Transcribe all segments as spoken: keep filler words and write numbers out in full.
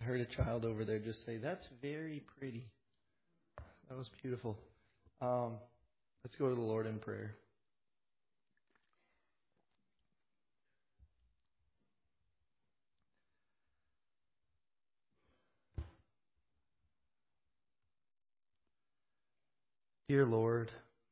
I heard a child over there just say, "That's very pretty." That was beautiful. Um, let's go to the Lord in prayer. Dear Lord,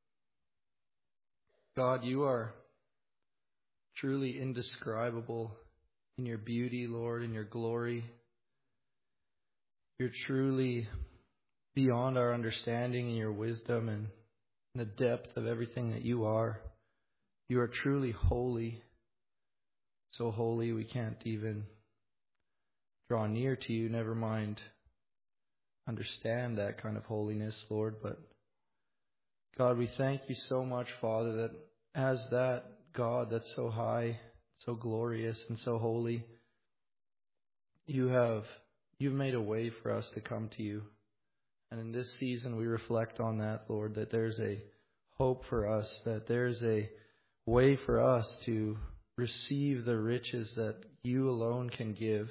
God, you are truly indescribable in your beauty, Lord, in your glory. You're truly beyond our understanding in your wisdom and the depth of everything that you are. You are truly holy, so holy we can't even draw near to you, never mind understand that kind of holiness, Lord. But God, we thank you so much, Father, that as that God that's so high, so glorious, and so holy, you have you've made a way for us to come to you. And in this season, we reflect on that, Lord, that there's a hope for us, that there's a way for us to receive the riches that you alone can give.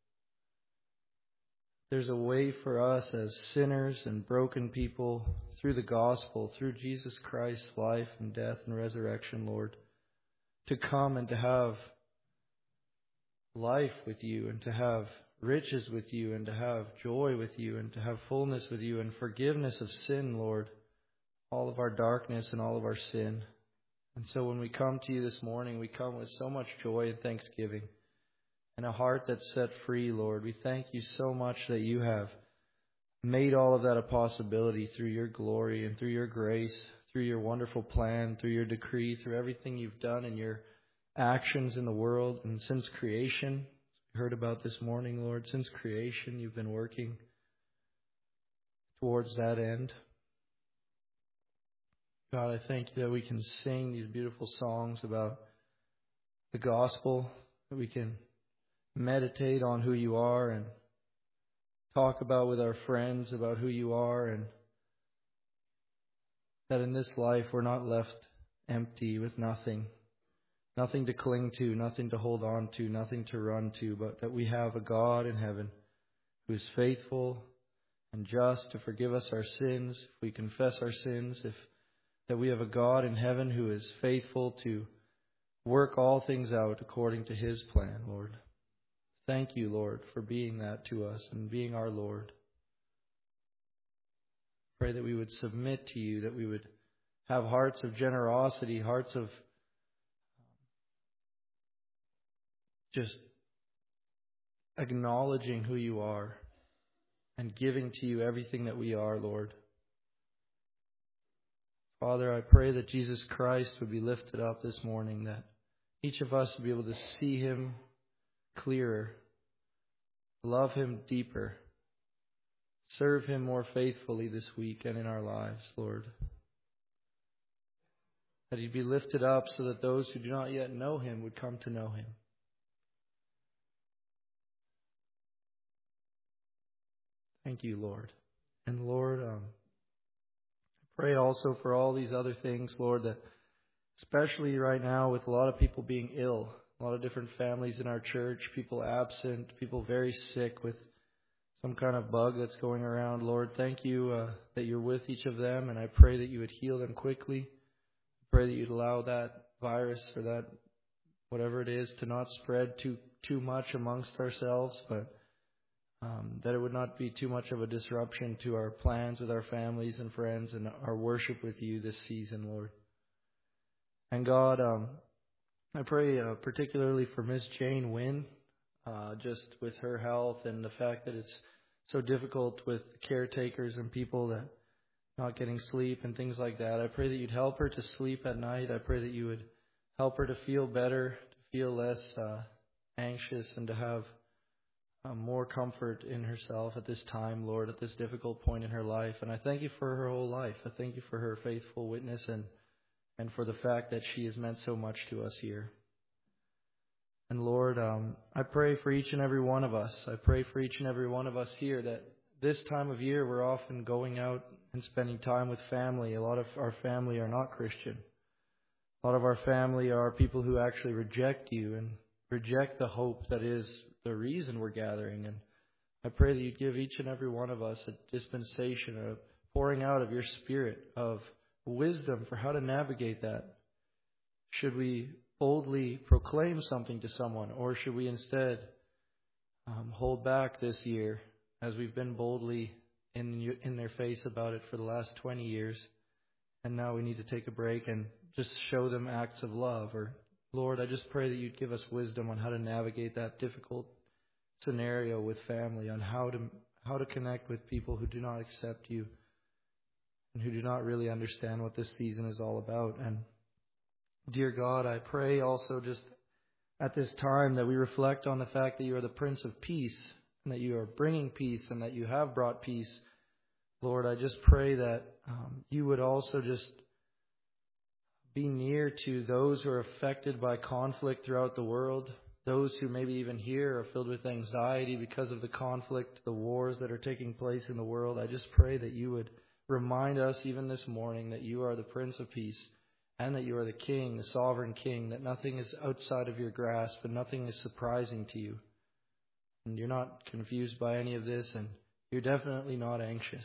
There's a way for us as sinners and broken people through the gospel, through Jesus Christ's life and death and resurrection, Lord, to come and to have life with you and to have riches with you and to have joy with you and to have fullness with you and forgiveness of sin, Lord, all of our darkness and all of our sin. And so when we come to you this morning, we come with so much joy and thanksgiving and a heart that's set free, Lord. We thank you so much that you have made all of that a possibility through your glory and through your grace, through your wonderful plan, through your decree, through everything you've done in your actions in the world. And since creation, we heard about this morning, Lord, since creation, you've been working towards that end. God, I thank you that we can sing these beautiful songs about the gospel, that we can meditate on who you are and talk about with our friends about who you are, and that in this life we're not left empty with nothing, nothing to cling to, nothing to hold on to, nothing to run to, but that we have a God in heaven who is faithful and just to forgive us our sins if we confess our sins, if that we have a God in heaven who is faithful to work all things out according to his plan, Lord. Thank you, Lord, for being that to us and being our Lord. Pray that we would submit to you, that we would have hearts of generosity, hearts of just acknowledging who you are and giving to you everything that we are, Lord. Father, I pray that Jesus Christ would be lifted up this morning, that each of us would be able to see him clearer, love him deeper, serve him more faithfully this week and in our lives, Lord. That he'd be lifted up so that those who do not yet know him would come to know him. Thank you, Lord. And Lord, um, I pray also for all these other things, Lord, that especially right now with a lot of people being ill, a lot of different families in our church, people absent, people very sick with some kind of bug that's going around. Lord, thank you uh, that you're with each of them, and I pray that you would heal them quickly. I pray that you'd allow that virus or that whatever it is to not spread too too much amongst ourselves, but um, that it would not be too much of a disruption to our plans with our families and friends and our worship with you this season, Lord. And God, um, I pray uh, particularly for Miss Jane Wynn, uh, just with her health and the fact that it's so difficult with caretakers and people that not getting sleep and things like that. I pray that you'd help her to sleep at night. I pray that you would help her to feel better, to feel less uh, anxious, and to have uh, more comfort in herself at this time, Lord, at this difficult point in her life. And I thank you for her whole life. I thank you for her faithful witness and and for the fact that she has meant so much to us here. And Lord, um, I pray for each and every one of us. I pray for each and every one of us here that this time of year we're often going out and spending time with family. A lot of our family are not Christian. A lot of our family are people who actually reject you and reject the hope that is the reason we're gathering. And I pray that you'd give each and every one of us a dispensation, a pouring out of your Spirit, of wisdom for how to navigate that. Should we boldly proclaim something to someone, or should we instead um, hold back this year, as we've been boldly in in their face about it for the last twenty years, and now we need to take a break and just show them acts of love? Or Lord, I just pray that you'd give us wisdom on how to navigate that difficult scenario with family, on how to how to connect with people who do not accept you and who do not really understand what this season is all about. And dear God, I pray also just at this time that we reflect on the fact that you are the Prince of Peace, and that you are bringing peace, and that you have brought peace. Lord, I just pray that um, you would also just be near to those who are affected by conflict throughout the world, those who maybe even here are filled with anxiety because of the conflict, the wars that are taking place in the world. I just pray that you would remind us even this morning that you are the Prince of Peace, and that you are the King, the sovereign King, that nothing is outside of your grasp and nothing is surprising to you. And you're not confused by any of this, and you're definitely not anxious.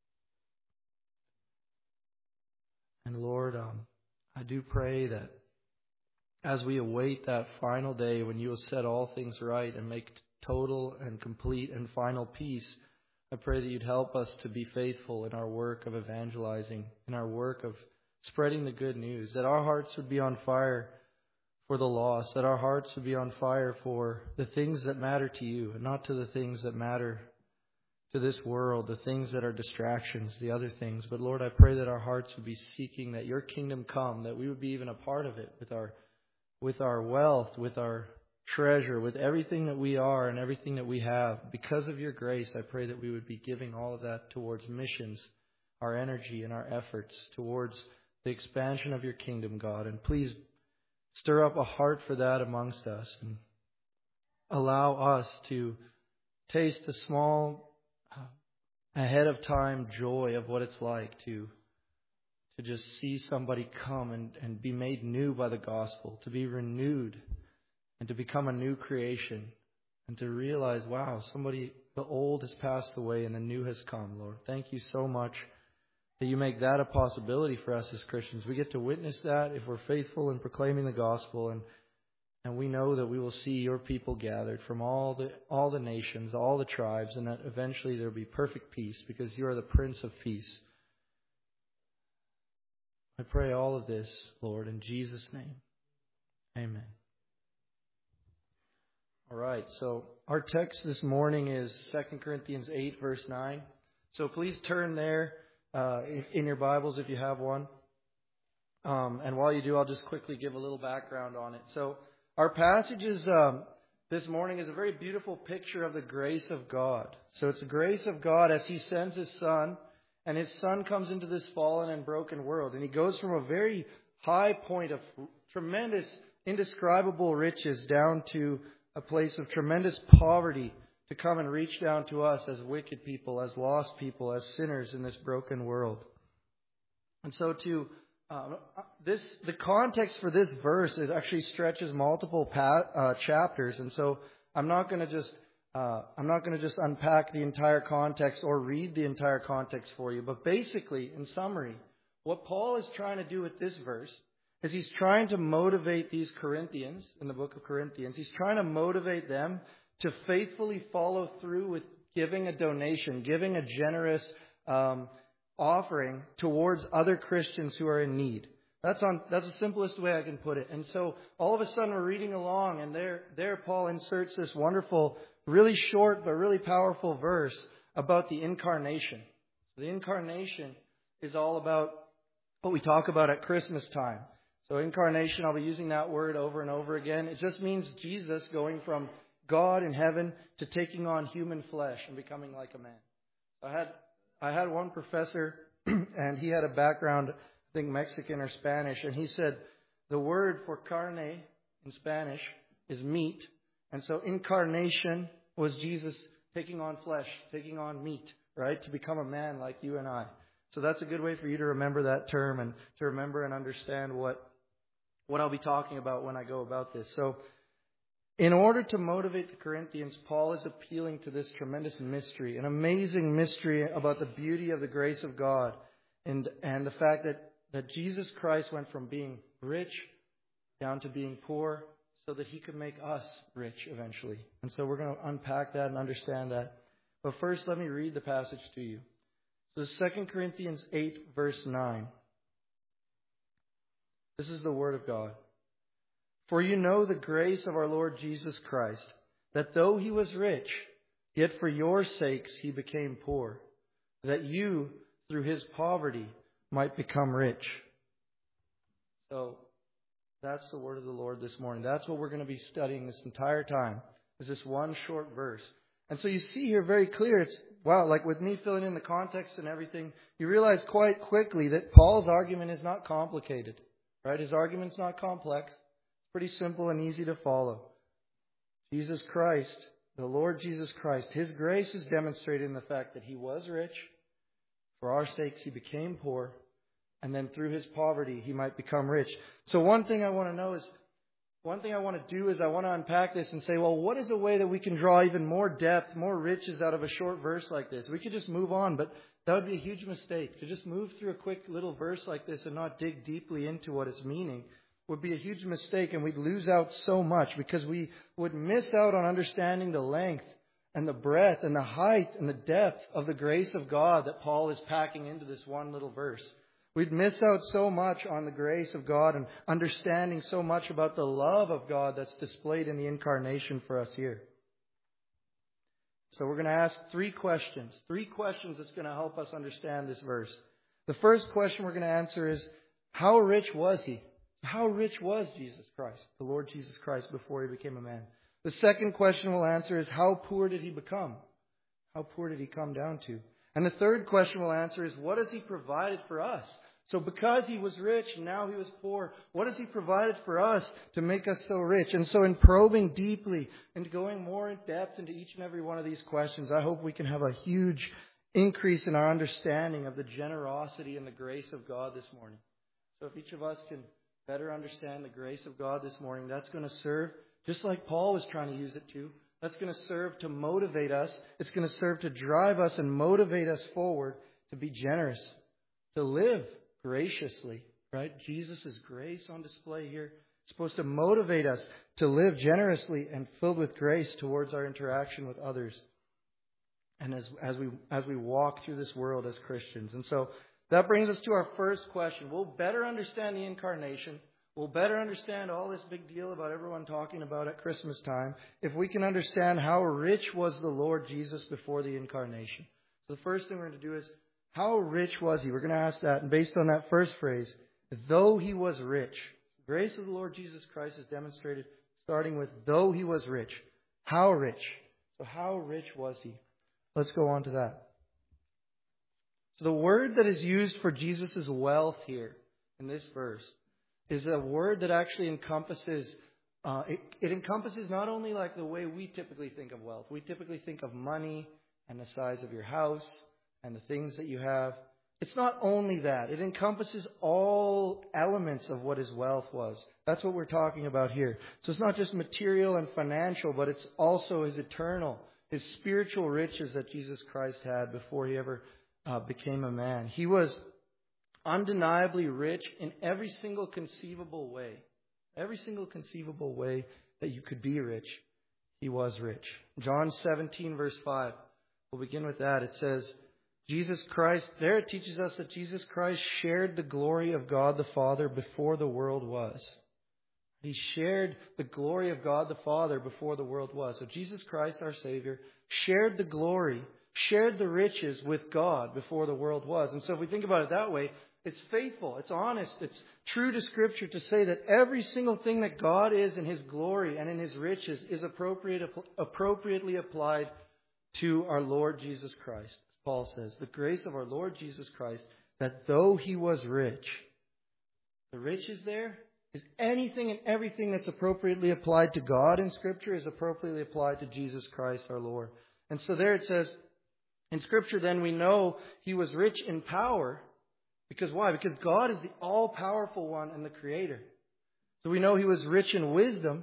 And Lord, um, I do pray that as we await that final day when you will set all things right and make total and complete and final peace, I pray that you'd help us to be faithful in our work of evangelizing, in our work of spreading the good news, that our hearts would be on fire for the lost, that our hearts would be on fire for the things that matter to you, and not to the things that matter to this world, the things that are distractions, the other things. But Lord, I pray that our hearts would be seeking that your kingdom come, that we would be even a part of it with our with our wealth, with our treasure, with everything that we are and everything that we have. Because of your grace, I pray that we would be giving all of that towards missions, our energy and our efforts towards the expansion of your kingdom, God. And please stir up a heart for that amongst us, and allow us to taste the small, uh, ahead of time joy of what it's like to to just see somebody come and, and be made new by the gospel, to be renewed and to become a new creation, and to realize, wow, somebody, the old has passed away and the new has come, Lord. Thank you so much that you make that a possibility for us as Christians. We get to witness that if we're faithful in proclaiming the gospel, and and we know that we will see your people gathered from all the all the nations, all the tribes, and that eventually there will be perfect peace because you are the Prince of Peace. I pray all of this, Lord, in Jesus' name. Amen. All right, so our text this morning is Second Corinthians eight, verse nine. So please turn there uh, in your Bibles if you have one. Um, and while you do, I'll just quickly give a little background on it. So our passage is, um, this morning is a very beautiful picture of the grace of God. So it's the grace of God as He sends His Son, and His Son comes into this fallen and broken world. And He goes from a very high point of tremendous, indescribable riches down to a place of tremendous poverty to come and reach down to us as wicked people, as lost people, as sinners in this broken world. And so to uh, this, the context for this verse, it actually stretches multiple pa- uh, chapters. And so I'm not going to just uh, I'm not going to just unpack the entire context or read the entire context for you. But basically, in summary, what Paul is trying to do with this verse is he's trying to motivate these Corinthians in the book of Corinthians. He's trying to motivate them to faithfully follow through with giving a donation, giving a generous um, offering towards other Christians who are in need. That's on. That's the simplest way I can put it. And so all of a sudden we're reading along, and there, there Paul inserts this wonderful, really short but really powerful verse about the incarnation. The incarnation is all about what we talk about at Christmas time. So incarnation, I'll be using that word over and over again. It just means Jesus going from God in heaven to taking on human flesh and becoming like a man. I had I had one professor, and he had a background, I think Mexican or Spanish, and he said the word for carne in Spanish is meat. And so incarnation was Jesus taking on flesh, taking on meat, right, to become a man like you and I. So that's a good way for you to remember that term and to remember and understand what what I'll be talking about when I go about this. So In order to motivate the Corinthians, Paul is appealing to this tremendous mystery, an amazing mystery about the beauty of the grace of God and, and the fact that, that Jesus Christ went from being rich down to being poor so that he could make us rich eventually. And so we're going to unpack that and understand that. But first, let me read the passage to you. So Second Corinthians eight, verse nine. This is the word of God. For you know the grace of our Lord Jesus Christ, that though he was rich, yet for your sakes he became poor, that you, through his poverty, might become rich. So, that's the word of the Lord this morning. That's what we're going to be studying this entire time, is this one short verse. And so you see here very clear, it's, wow, like with me filling in the context and everything, you realize quite quickly that Paul's argument is not complicated, right? His argument's not complex. It's pretty simple and easy to follow. Jesus Christ, the Lord Jesus Christ, his grace is demonstrated in the fact that he was rich. For our sakes, he became poor. And then through his poverty, he might become rich. So one thing I want to know is, one thing I want to do is I want to unpack this and say, well, what is a way that we can draw even more depth, more riches out of a short verse like this? We could just move on, but that would be a huge mistake. To just move through a quick little verse like this and not dig deeply into what it's meaning would be a huge mistake, and we'd lose out so much because we would miss out on understanding the length and the breadth and the height and the depth of the grace of God that Paul is packing into this one little verse. We'd miss out so much on the grace of God and understanding so much about the love of God that's displayed in the incarnation for us here. So we're going to ask three questions. Three questions that's going to help us understand this verse. The first question we're going to answer is, how rich was he? How rich was Jesus Christ, the Lord Jesus Christ, before he became a man? The second question we'll answer is, how poor did he become? How poor did he come down to? And the third question we'll answer is, what has he provided for us? So because he was rich and now he was poor, what has he provided for us to make us so rich? And so in probing deeply and going more in depth into each and every one of these questions, I hope we can have a huge increase in our understanding of the generosity and the grace of God this morning. So if each of us can better understand the grace of God this morning, that's going to serve, just like Paul was trying to use it to, that's going to serve to motivate us. It's going to serve to drive us and motivate us forward to be generous, to live graciously, right? Jesus' grace on display here. It's supposed to motivate us to live generously and filled with grace towards our interaction with others. And as, as we, as we walk through this world as Christians. And so that brings us to our first question. We'll better understand the incarnation. We'll better understand all this big deal about everyone talking about at Christmas time if we can understand how rich was the Lord Jesus before the incarnation. So the first thing we're going to do is, how rich was he? We're going to ask that. And based on that first phrase, though he was rich. The grace of the Lord Jesus Christ is demonstrated starting with, though he was rich. How rich? So how rich was he? Let's go on to that. So the word that is used for Jesus' wealth here in this verse is a word that actually encompasses, uh, it, it encompasses not only like the way we typically think of wealth. We typically think of money and the size of your house and the things that you have. It's not only that. It encompasses all elements of what his wealth was. That's what we're talking about here. So it's not just material and financial, but it's also his eternal, his spiritual riches that Jesus Christ had before he ever uh, became a man. He was undeniably rich in every single conceivable way. Every single conceivable way that you could be rich, he was rich. John seventeen, verse five. We'll begin with that. It says, Jesus Christ, there it teaches us that Jesus Christ shared the glory of God the Father before the world was. He shared the glory of God the Father before the world was. So Jesus Christ, our Savior, shared the glory, shared the riches with God before the world was. And so if we think about it that way, it's faithful, it's honest, it's true to Scripture to say that every single thing that God is in his glory and in his riches is appropriate, appropriately applied to our Lord Jesus Christ. Paul says, the grace of our Lord Jesus Christ, that though he was rich, the riches there is anything and everything that's appropriately applied to God in Scripture is appropriately applied to Jesus Christ our Lord. And so there it says, in Scripture then we know he was rich in power. Because why? Because God is the all-powerful one and the Creator. So we know he was rich in wisdom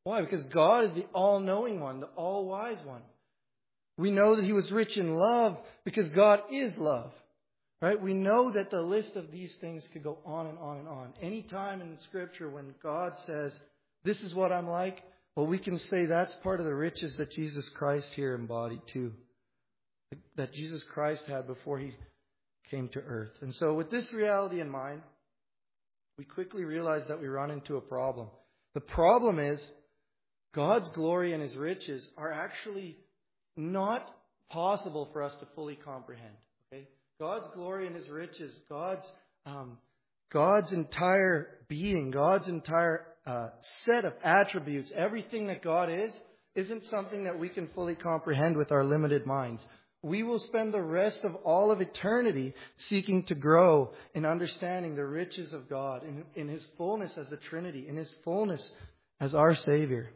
Why? Because God is the all-knowing one, the all-wise one. We know that He was rich in love because God is love. Right? We know that the list of these things could go on and on and on. Any time in Scripture when God says, this is what I'm like, well, we can say that's part of the riches that Jesus Christ here embodied too. That Jesus Christ had before He came to earth. And so with this reality in mind, we quickly realize that we run into a problem. The problem is God's glory and His riches are actually not possible for us to fully comprehend. Okay? God's glory and His riches, God's um, God's entire being, God's entire uh, set of attributes, everything that God is, isn't something that we can fully comprehend with our limited minds. We will spend the rest of all of eternity seeking to grow in understanding the riches of God, in, in His fullness as a Trinity, in His fullness as our Savior.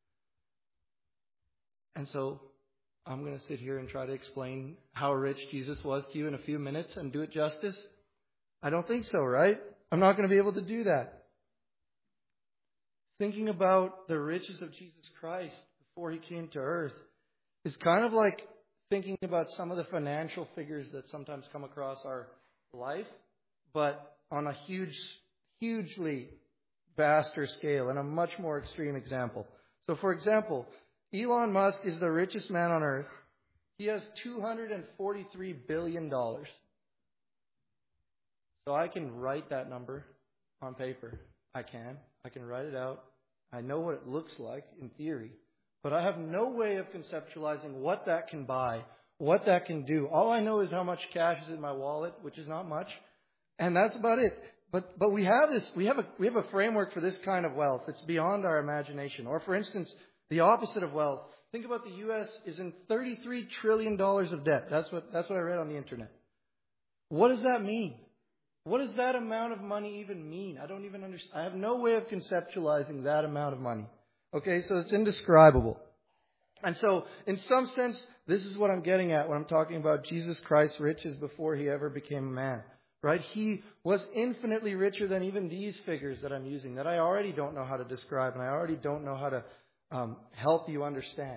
And so I'm going to sit here and try to explain how rich Jesus was to you in a few minutes and do it justice. I don't think so, right? I'm not going to be able to do that. Thinking about the riches of Jesus Christ before He came to earth is kind of like thinking about some of the financial figures that sometimes come across our life, but on a huge, hugely vaster scale and a much more extreme example. So, for example, Elon Musk is the richest man on earth. He has two hundred forty-three billion dollars. So I can write that number on paper. I can. I can write it out. I know what it looks like in theory. But I have no way of conceptualizing what that can buy, what that can do. All I know is how much cash is in my wallet, which is not much. And that's about it. But but we have this we have a we have a framework for this kind of wealth. It's beyond our imagination. Or for instance, the opposite of wealth. Think about the U S is in thirty-three trillion dollars of debt. That's what that's what I read on the internet. What does that mean? What does that amount of money even mean? I don't even understand. I have no way of conceptualizing that amount of money. Okay, so it's indescribable. And so, in some sense, this is what I'm getting at when I'm talking about Jesus Christ's riches before He ever became a man. Right? He was infinitely richer than even these figures that I'm using, that I already don't know how to describe, and I already don't know how to um, help you understand.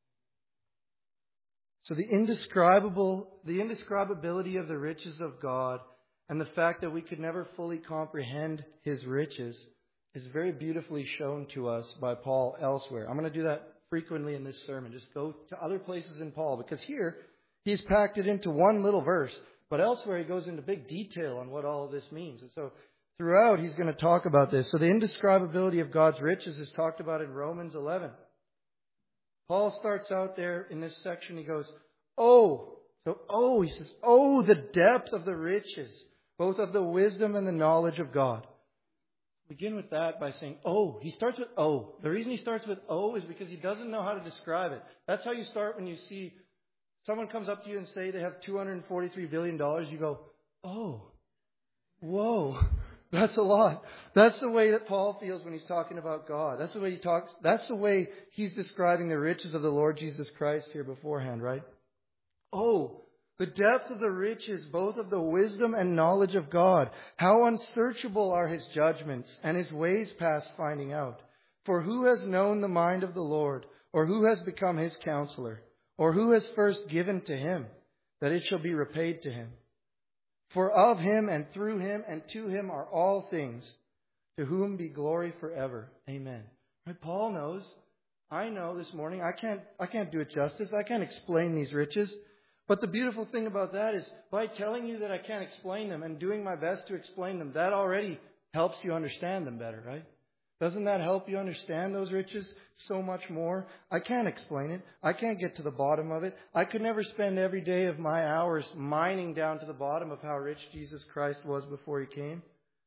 So the indescribable, the indescribability of the riches of God and the fact that we could never fully comprehend His riches is very beautifully shown to us by Paul elsewhere. I'm going to do that frequently in this sermon. Just go to other places in Paul, because here he's packed it into one little verse, but elsewhere he goes into big detail on what all of this means. And so throughout he's going to talk about this. So the indescribability of God's riches is talked about in Romans eleven. Paul starts out there in this section. He goes, oh, so oh, he says, oh, the depth of the riches, both of the wisdom and the knowledge of God. Begin with that by saying, oh. He starts with oh. The reason he starts with oh is because he doesn't know how to describe it. That's how you start when you see someone comes up to you and say they have two hundred forty-three billion dollars. You go, oh, whoa, that's a lot. That's the way that Paul feels when he's talking about God. That's the way he talks. That's the way he's describing the riches of the Lord Jesus Christ here beforehand, right? Oh, the depth of the riches, both of the wisdom and knowledge of God. How unsearchable are His judgments, and His ways past finding out. For who has known the mind of the Lord, or who has become His counselor, or who has first given to Him, that it shall be repaid to Him? For of Him, and through Him, and to Him are all things, to whom be glory forever. Amen. Right? Paul knows. I know this morning. I can't. I can't do it justice. I can't explain these riches. But the beautiful thing about that is, by telling you that I can't explain them and doing my best to explain them, that already helps you understand them better, right? Doesn't that help you understand those riches so much more? I can't explain it. I can't get to the bottom of it. I could never spend every day of my hours mining down to the bottom of how rich Jesus Christ was before He came.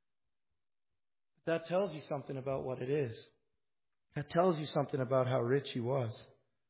That tells you something about what it is. That tells you something about how rich He was.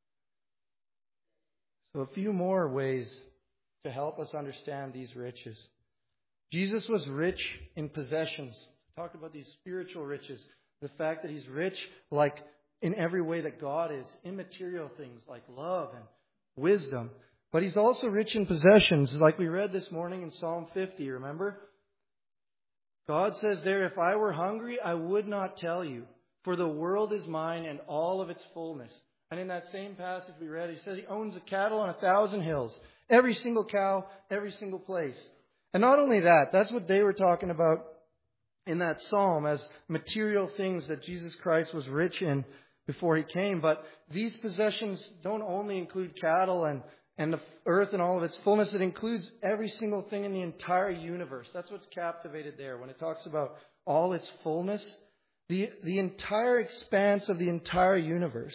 So a few more ways to help us understand these riches. Jesus was rich in possessions. We talked about these spiritual riches. The fact that He's rich like in every way that God is. Immaterial things like love and wisdom. But He's also rich in possessions, like we read this morning in Psalm fifty, remember? God says there, if I were hungry, I would not tell you. For the world is mine and all of its fullness. And in that same passage we read, he said he owns the cattle on a thousand hills. Every single cow, every single place. And not only that, that's what they were talking about in that psalm as material things that Jesus Christ was rich in before he came. But these possessions don't only include cattle and, and the earth and all of its fullness. It includes every single thing in the entire universe. That's what's captivated there when it talks about all its fullness. The, the entire expanse of the entire universe.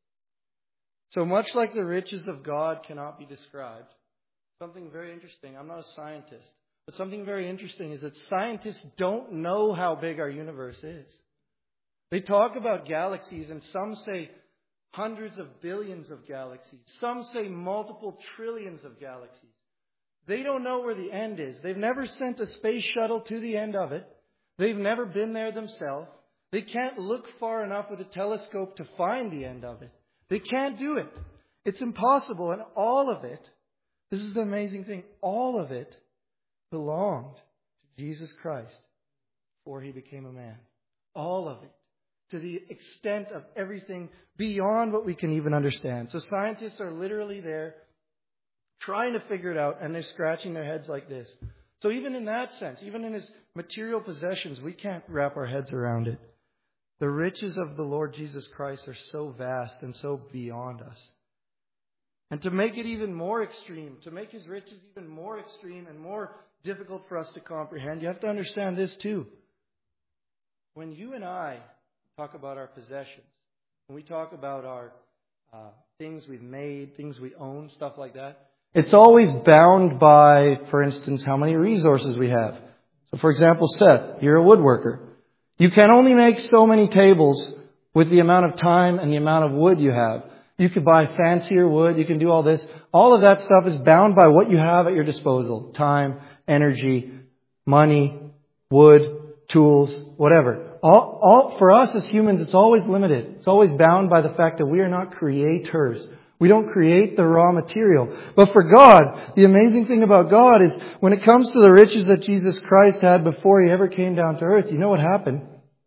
So much like the riches of God cannot be described. Something very interesting. I'm not a scientist. But something very interesting is that scientists don't know how big our universe is. They talk about galaxies, and some say hundreds of billions of galaxies. Some say multiple trillions of galaxies. They don't know where the end is. They've never sent a space shuttle to the end of it. They've never been there themselves. They can't look far enough with a telescope to find the end of it. They can't do it. It's impossible. And all of it, this is the amazing thing, all of it belonged to Jesus Christ before he became a man. All of it. To the extent of everything beyond what we can even understand. So scientists are literally there trying to figure it out, and they're scratching their heads like this. So even in that sense, even in his material possessions, we can't wrap our heads around it. The riches of the Lord Jesus Christ are so vast and so beyond us. And to make it even more extreme, to make his riches even more extreme and more difficult for us to comprehend, you have to understand this too. When you and I talk about our possessions, when we talk about our uh, things we've made, things we own, stuff like that, it's always bound by, for instance, how many resources we have. So for example, Seth, you're a woodworker. You can only make so many tables with the amount of time and the amount of wood you have. You could buy fancier wood. You can do all this. All of that stuff is bound by what you have at your disposal. Time, energy, money, wood, tools, whatever. All, all, for us as humans, it's always limited. It's always bound by the fact that we are not creators. We don't create the raw material. But for God, the amazing thing about God is when it comes to the riches that Jesus Christ had before he ever came down to earth, you know what happened?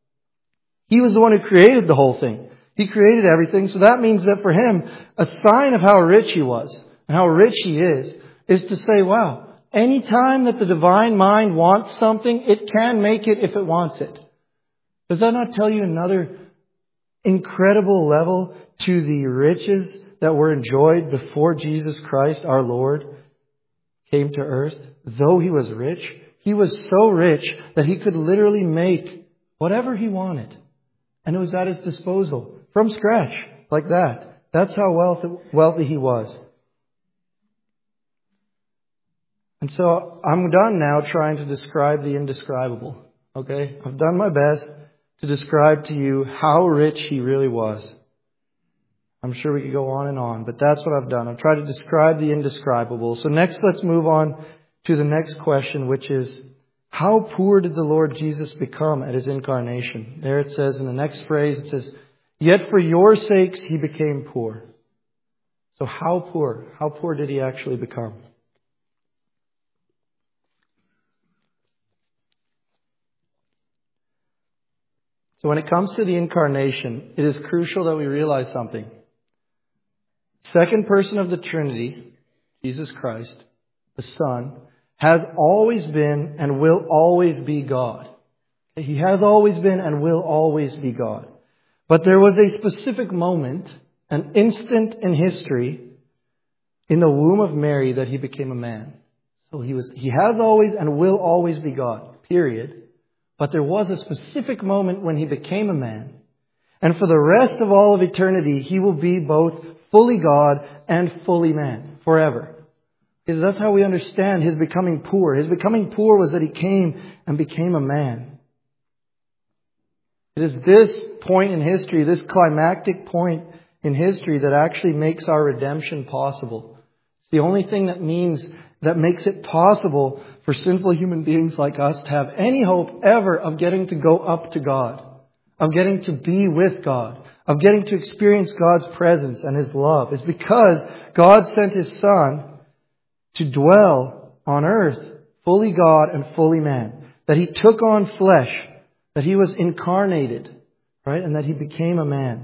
He was the one who created the whole thing. He created everything. So that means that for him, a sign of how rich he was and how rich he is, is to say, wow, any time that the divine mind wants something, it can make it if it wants it. Does that not tell you another incredible level to the riches that were enjoyed before Jesus Christ, our Lord, came to earth? Though he was rich, he was so rich that he could literally make whatever he wanted. And it was at his disposal. From scratch, like that. That's how wealthy, wealthy he was. And so I'm done now trying to describe the indescribable. Okay? I've done my best to describe to you how rich he really was. I'm sure we could go on and on, but that's what I've done. I've tried to describe the indescribable. So next, let's move on to the next question, which is, how poor did the Lord Jesus become at his incarnation? There it says in the next phrase, it says, yet for your sakes he became poor. So how poor? How poor did he actually become? So when it comes to the incarnation, it is crucial that we realize something. Second person of the Trinity, Jesus Christ, the Son, has always been and will always be God. He has always been and will always be God. But there was a specific moment, an instant in history, in the womb of Mary that he became a man. So he was, he has always and will always be God, period. But there was a specific moment when he became a man. And for the rest of all of eternity, he will be both fully God and fully man, forever. Because that's how we understand his becoming poor. His becoming poor was that he came and became a man. It is this point in history, this climactic point in history, that actually makes our redemption possible. It's the only thing that means, that makes it possible for sinful human beings like us to have any hope ever of getting to go up to God, of getting to be with God, of getting to experience God's presence and his love, is because God sent his Son to dwell on earth, fully God and fully man. That he took on flesh, that he was incarnated, right? And that He became a man.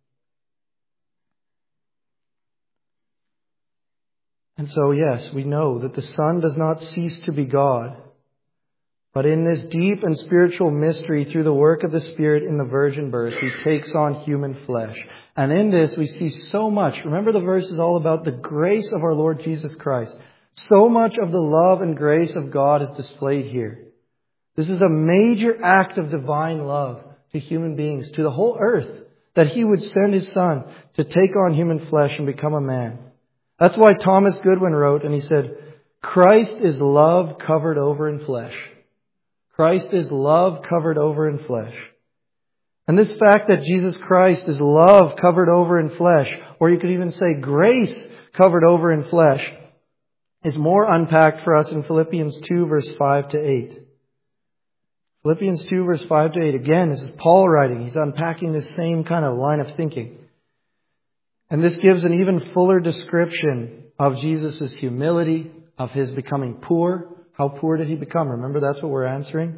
And so, yes, we know that the Son does not cease to be God. But in this deep and spiritual mystery, through the work of the Spirit in the virgin birth, He takes on human flesh. And in this, we see so much. Remember, the verse is all about the grace of our Lord Jesus Christ. So much of the love and grace of God is displayed here. This is a major act of divine love to human beings, to the whole earth, that He would send His Son to take on human flesh and become a man. That's why Thomas Goodwin wrote, and he said, Christ is love covered over in flesh. Christ is love covered over in flesh. And this fact that Jesus Christ is love covered over in flesh, or you could even say grace covered over in flesh, is more unpacked for us in Philippians two, verse five to eight. Philippians two, verse five to eight. Again, this is Paul writing. He's unpacking the same kind of line of thinking. And this gives an even fuller description of Jesus' humility, of His becoming poor. How poor did He become? Remember, that's what we're answering.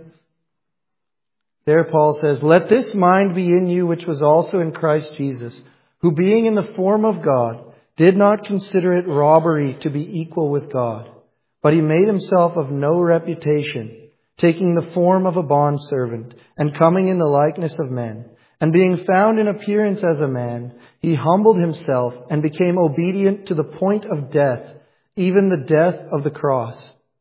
There Paul says, Let this mind be in you which was also in Christ Jesus, who being in the form of God, did not consider it robbery to be equal with God, but He made Himself of no reputation, taking the form of a bondservant, and coming in the likeness of men. And being found in appearance as a man, He humbled Himself and became obedient to the point of death, even the death of the cross.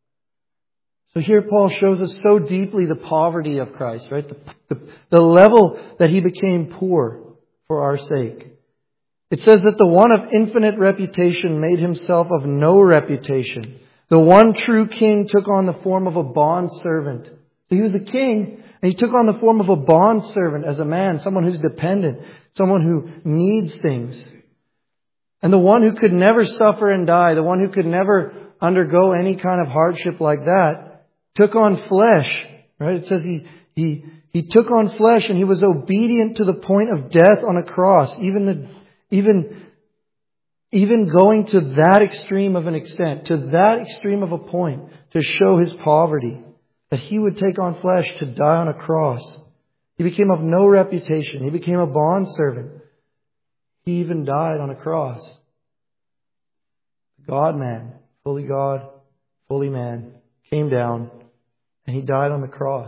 So here Paul shows us so deeply the poverty of Christ, right? The, the, the level that He became poor for our sake. It says that the one of infinite reputation made Himself of no reputation. The one true King took on the form of a bondservant. So He was the King, and He took on the form of a bondservant as a man, someone who's dependent, someone who needs things. And the one who could never suffer and die, the one who could never undergo any kind of hardship like that, took on flesh, right? It says he, he, he took on flesh and He was obedient to the point of death on a cross, even the, even, even going to that extreme of an extent, to that extreme of a point to show His poverty, that He would take on flesh to die on a cross. He became of no reputation. He became a bondservant. He even died on a cross. God-man, fully God, fully man, came down and He died on the cross.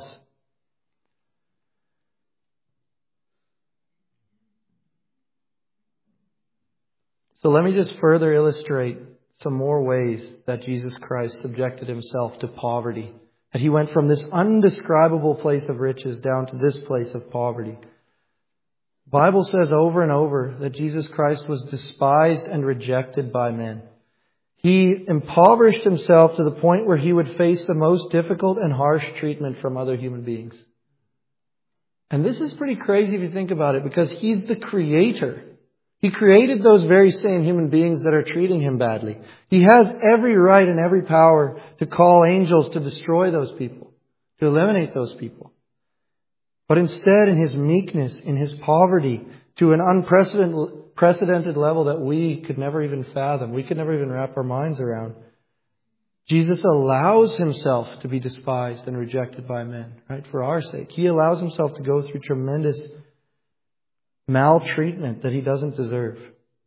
So let me just further illustrate some more ways that Jesus Christ subjected Himself to poverty. That He went from this undescribable place of riches down to this place of poverty. The Bible says over and over that Jesus Christ was despised and rejected by men. He impoverished Himself to the point where He would face the most difficult and harsh treatment from other human beings. And this is pretty crazy if you think about it, because He's the Creator. He created those very same human beings that are treating Him badly. He has every right and every power to call angels to destroy those people, to eliminate those people. But instead, in His meekness, in His poverty, to an unprecedented level that we could never even fathom, we could never even wrap our minds around, Jesus allows Himself to be despised and rejected by men, right? For our sake. He allows Himself to go through tremendous maltreatment that He doesn't deserve.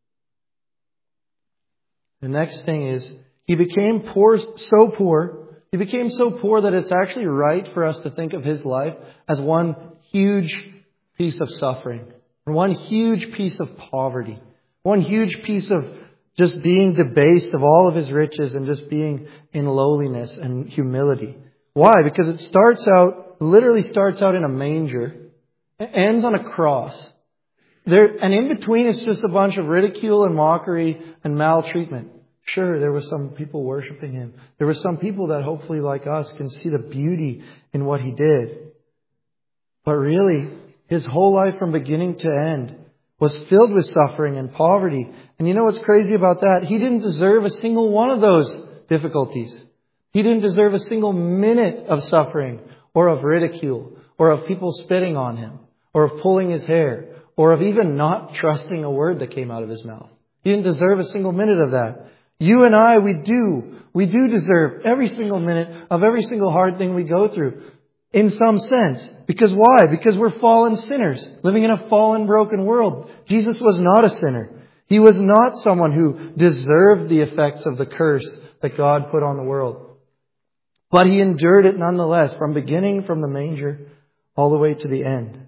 The next thing is, He became poor, so poor, He became so poor that it's actually right for us to think of His life as one huge piece of suffering, one huge piece of poverty, one huge piece of just being debased of all of His riches and just being in lowliness and humility. Why? Because it starts out, literally starts out in a manger, it ends on a cross. There, and in between it's just a bunch of ridicule and mockery and maltreatment. Sure, there were some people worshiping Him. There were some people that hopefully, like us, can see the beauty in what He did. But really, His whole life from beginning to end was filled with suffering and poverty. And you know what's crazy about that? He didn't deserve a single one of those difficulties. He didn't deserve a single minute of suffering or of ridicule or of people spitting on Him or of pulling His hair or of even not trusting a word that came out of His mouth. He didn't deserve a single minute of that. You and I, we do. We do deserve every single minute of every single hard thing we go through. in some sense. Because why? Because we're fallen sinners, living in a fallen, broken world. Jesus was not a sinner. He was not someone who deserved the effects of the curse that God put on the world. But He endured it nonetheless, from beginning, from the manger, all the way to the end.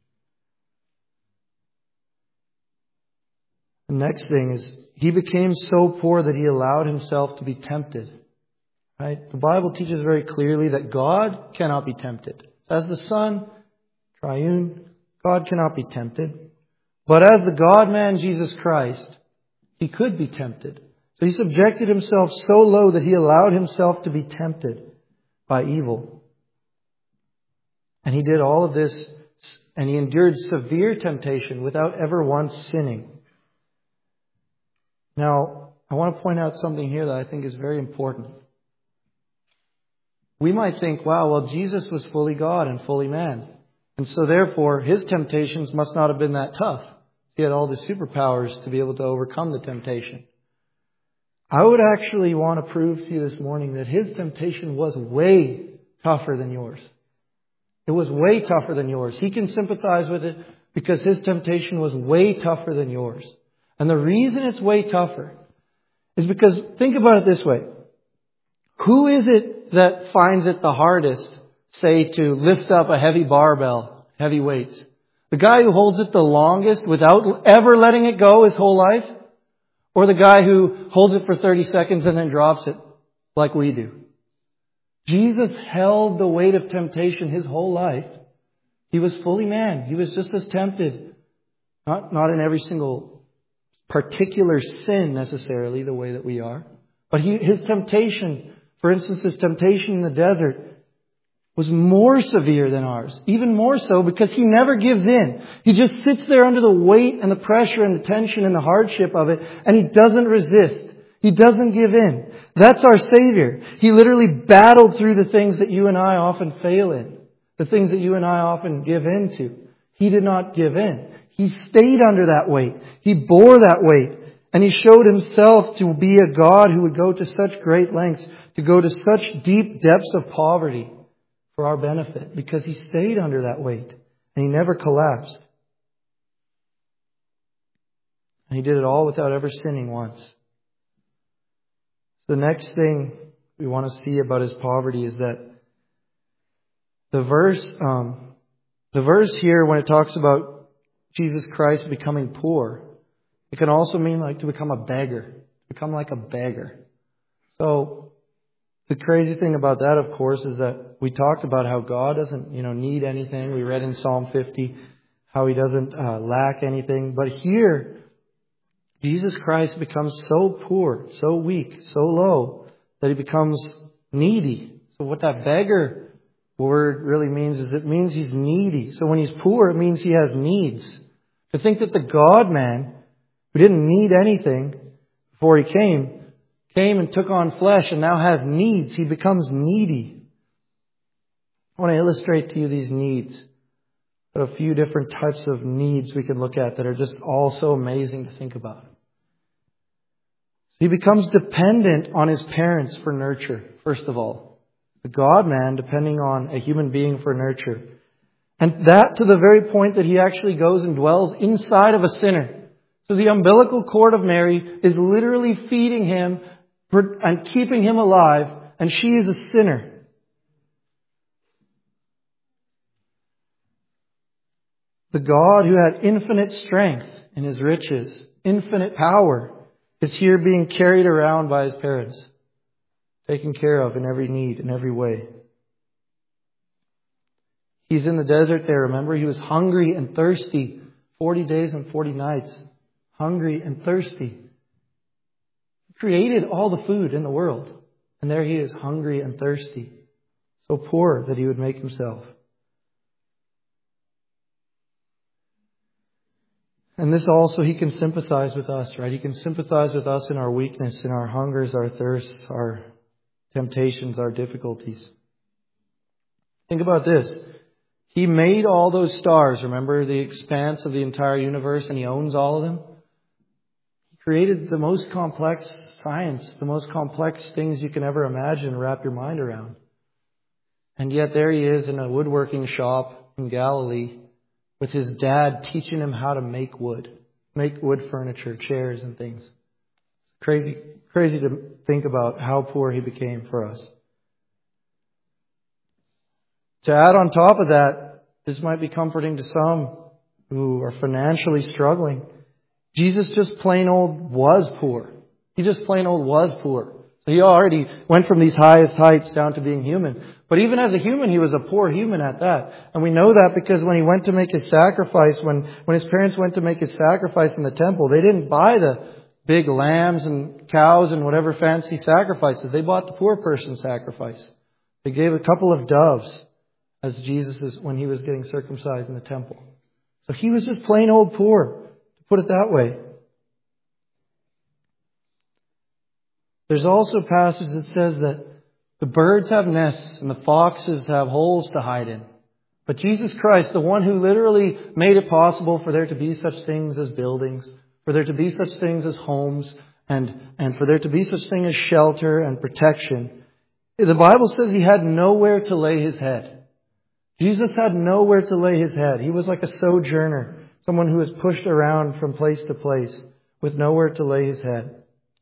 The next thing is, He became so poor that He allowed Himself to be tempted. Right? The Bible teaches very clearly that God cannot be tempted. As the Son, triune, God cannot be tempted. But as the God-man Jesus Christ, He could be tempted. So He subjected Himself so low that He allowed Himself to be tempted by evil. And He did all of this, and He endured severe temptation without ever once sinning. Now, I want to point out something here that I think is very important. We might think, wow, well, Jesus was fully God and fully man. And so therefore, His temptations must not have been that tough. He had all the superpowers to be able to overcome the temptation. I would actually want to prove to you this morning that His temptation was way tougher than yours. It was way tougher than yours. He can sympathize with it because His temptation was way tougher than yours. And the reason it's way tougher is because, think about it this way. Who is it that finds it the hardest, say, to lift up a heavy barbell, heavy weights? The guy who holds it the longest without ever letting it go his whole life? Or the guy who holds it for thirty seconds and then drops it like we do? Jesus held the weight of temptation His whole life. He was fully man. He was just as tempted. Not, not in every single particular sin necessarily the way that we are. But he, His temptation, for instance, His temptation in the desert was more severe than ours. Even more so because He never gives in. He just sits there under the weight and the pressure and the tension and the hardship of it, and He doesn't resist. He doesn't give in. That's our Savior. He literally battled through the things that you and I often fail in. The things that you and I often give in to. He did not give in. He stayed under that weight. He bore that weight. And He showed Himself to be a God who would go to such great lengths, to go to such deep depths of poverty for our benefit, because He stayed under that weight and He never collapsed. And He did it all without ever sinning once. The next thing we want to see about His poverty is that the verse, um, the verse here, when it talks about Jesus Christ becoming poor, it can also mean like to become a beggar, become like a beggar. So the crazy thing about that, of course, is that we talked about how God doesn't, you know, need anything. We read in Psalm fifty how He doesn't uh, lack anything. But here, Jesus Christ becomes so poor, so weak, so low, that He becomes needy. So what that beggar word really means is it means He's needy. So when He's poor, it means He has needs. To think that the God-man, who didn't need anything before He came, came and took on flesh and now has needs. He becomes needy. I want to illustrate to you these needs. But a few different types of needs we can look at that are just all so amazing to think about. He becomes dependent on his parents for nurture, first of all. The God-man depending on a human being for nurture. And that to the very point that he actually goes and dwells inside of a sinner. So the umbilical cord of Mary is literally feeding him and keeping him alive, and she is a sinner. The God who had infinite strength in His riches, infinite power, is here being carried around by His parents, taken care of in every need, in every way. He's in the desert there, remember? He was hungry and thirsty, forty days and forty nights. Hungry and thirsty. He created all the food in the world, and there He is, hungry and thirsty. So poor that He would make Himself. And this also, He can sympathize with us, right? He can sympathize with us in our weakness, in our hungers, our thirsts, our temptations, our difficulties. Think about this. He made all those stars, remember the expanse of the entire universe, and He owns all of them? He created the most complex science, the most complex things you can ever imagine, wrap your mind around. And yet there he is in a woodworking shop in Galilee with his dad teaching him how to make wood. Make wood furniture, chairs and things. Crazy, crazy to think about how poor he became for us. To add on top of that, this might be comforting to some who are financially struggling. Jesus just plain old was poor. He just plain old was poor. So he already went from these highest heights down to being human. But even as a human, he was a poor human at that. And we know that because when he went to make his sacrifice, when, when his parents went to make his sacrifice in the temple, they didn't buy the big lambs and cows and whatever fancy sacrifices. They bought the poor person's sacrifice. They gave a couple of doves as Jesus is when he was getting circumcised in the temple. So he was just plain old poor, to put it that way. There's also a passage that says that the birds have nests and the foxes have holes to hide in. But Jesus Christ, the one who literally made it possible for there to be such things as buildings, for there to be such things as homes, and, and for there to be such thing as shelter and protection, the Bible says he had nowhere to lay his head. Jesus had nowhere to lay his head. He was like a sojourner, someone who was pushed around from place to place with nowhere to lay his head.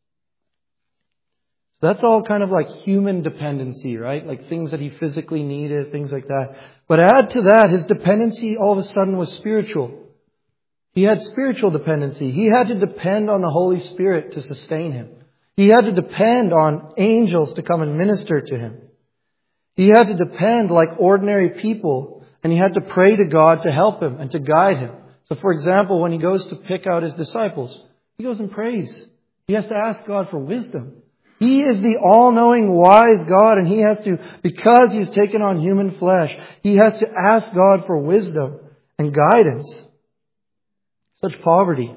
That's all kind of like human dependency, right? Like things that he physically needed, things like that. But add to that, his dependency all of a sudden was spiritual. He had spiritual dependency. He had to depend on the Holy Spirit to sustain him. He had to depend on angels to come and minister to him. He had to depend like ordinary people, and he had to pray to God to help him and to guide him. So for example, when he goes to pick out his disciples, he goes and prays. He has to ask God for wisdom. He is the all-knowing, wise God, and he has to, because he's taken on human flesh, he has to ask God for wisdom and guidance. Such poverty.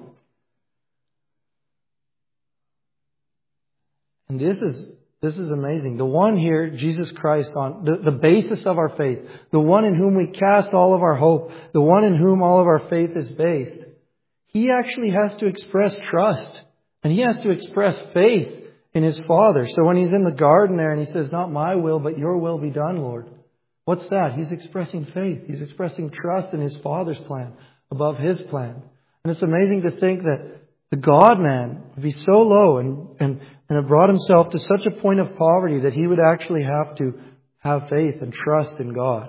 And this is this is amazing. The one here, Jesus Christ, on the, the basis of our faith, the one in whom we cast all of our hope, the one in whom all of our faith is based, he actually has to express trust, and he has to express faith in his Father. So when he's in the garden there and he says, "Not my will, but your will be done, Lord." What's that? He's expressing faith. He's expressing trust in his Father's plan above his plan. And it's amazing to think that the God-man would be so low and, and, and have brought himself to such a point of poverty that he would actually have to have faith and trust in God.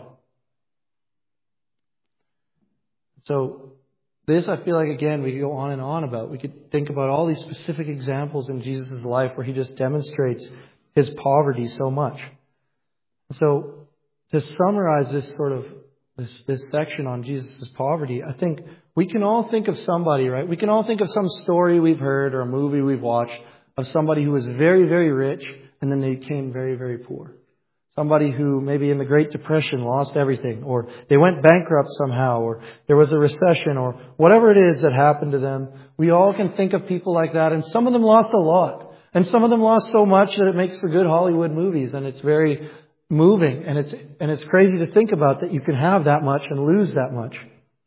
So this, I feel like, again, we could go on and on about. We could think about all these specific examples in Jesus' life where he just demonstrates his poverty so much. So to summarize this sort of this, this section on Jesus' poverty, I think we can all think of somebody, right? We can all think of some story we've heard or a movie we've watched of somebody who was very, very rich and then they became very, very poor. Somebody who maybe in the Great Depression lost everything, or they went bankrupt somehow, or there was a recession, or whatever it is that happened to them. We all can think of people like that, and some of them lost a lot. And some of them lost so much that it makes for good Hollywood movies, and it's very moving, and it's and it's crazy to think about that you can have that much and lose that much.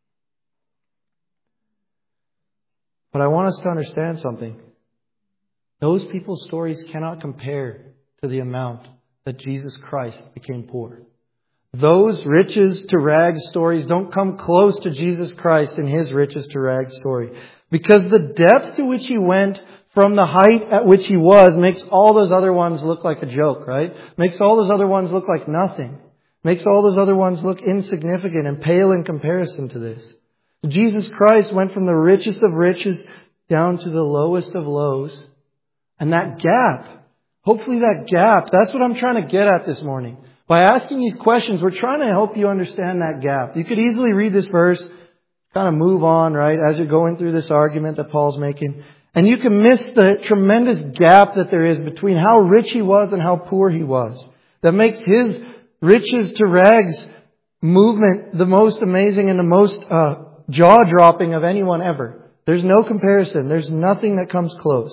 But I want us to understand something. Those people's stories cannot compare to the amount that Jesus Christ became poor. Those riches to rags stories don't come close to Jesus Christ in his riches to rags story. Because the depth to which he went from the height at which he was makes all those other ones look like a joke, right? Makes all those other ones look like nothing. Makes all those other ones look insignificant and pale in comparison to this. Jesus Christ went from the richest of riches down to the lowest of lows. And that gap, hopefully that gap, that's what I'm trying to get at this morning. By asking these questions, we're trying to help you understand that gap. You could easily read this verse, kind of move on, right, as you're going through this argument that Paul's making. And you can miss the tremendous gap that there is between how rich he was and how poor he was. That makes his riches to rags movement the most amazing and the most uh, jaw-dropping of anyone ever. There's no comparison. There's nothing that comes close.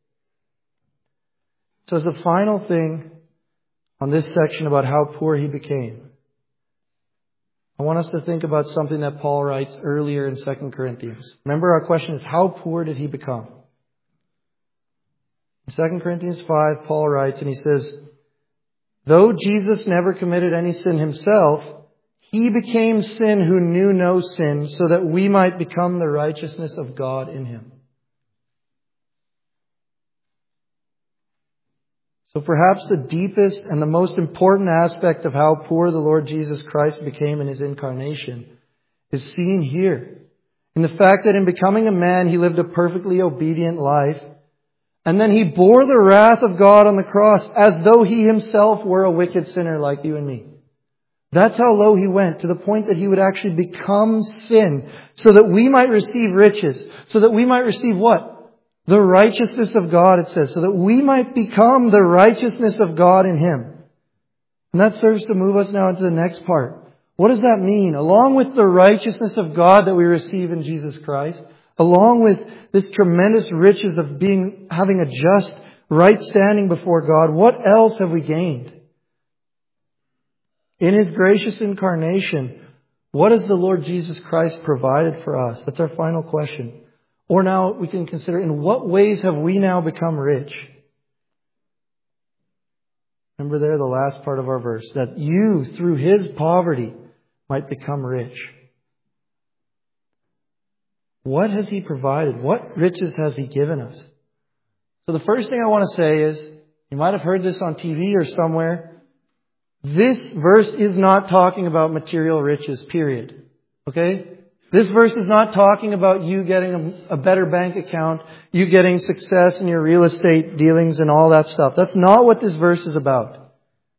So as a final thing on this section about how poor he became, I want us to think about something that Paul writes earlier in Second Corinthians. Remember, our question is, how poor did he become? In Second Corinthians five, Paul writes, and he says, though Jesus never committed any sin himself, he became sin who knew no sin, so that we might become the righteousness of God in him. So perhaps the deepest and the most important aspect of how poor the Lord Jesus Christ became in his incarnation is seen here. In the fact that in becoming a man, he lived a perfectly obedient life. And then he bore the wrath of God on the cross as though he himself were a wicked sinner like you and me. That's how low he went, to the point that he would actually become sin so that we might receive riches. So that we might receive what? The righteousness of God, it says. So that we might become the righteousness of God in him. And that serves to move us now into the next part. What does that mean? Along with the righteousness of God that we receive in Jesus Christ, along with this tremendous riches of being, having a just, right standing before God, what else have we gained? In his gracious incarnation, what has the Lord Jesus Christ provided for us? That's our final question. Or now we can consider, in what ways have we now become rich? Remember there the last part of our verse, that you, through his poverty, might become rich. What has he provided? What riches has he given us? So the first thing I want to say is, you might have heard this on T V or somewhere, this verse is not talking about material riches, period. Okay? This verse is not talking about you getting a, a better bank account, you getting success in your real estate dealings and all that stuff. That's not what this verse is about.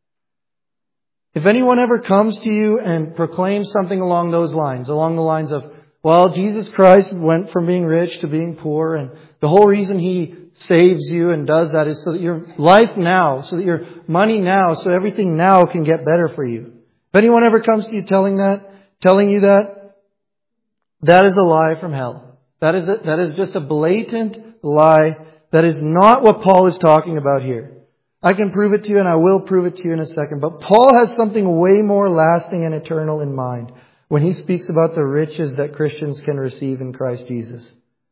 If anyone ever comes to you and proclaims something along those lines, along the lines of, well, Jesus Christ went from being rich to being poor, and the whole reason he saves you and does that is so that your life now, so that your money now, so everything now can get better for you. If anyone ever comes to you telling that, telling you that, that is a lie from hell. That is a, that is just a blatant lie. That is not what Paul is talking about here. I can prove it to you, and I will prove it to you in a second. But Paul has something way more lasting and eternal in mind when he speaks about the riches that Christians can receive in Christ Jesus.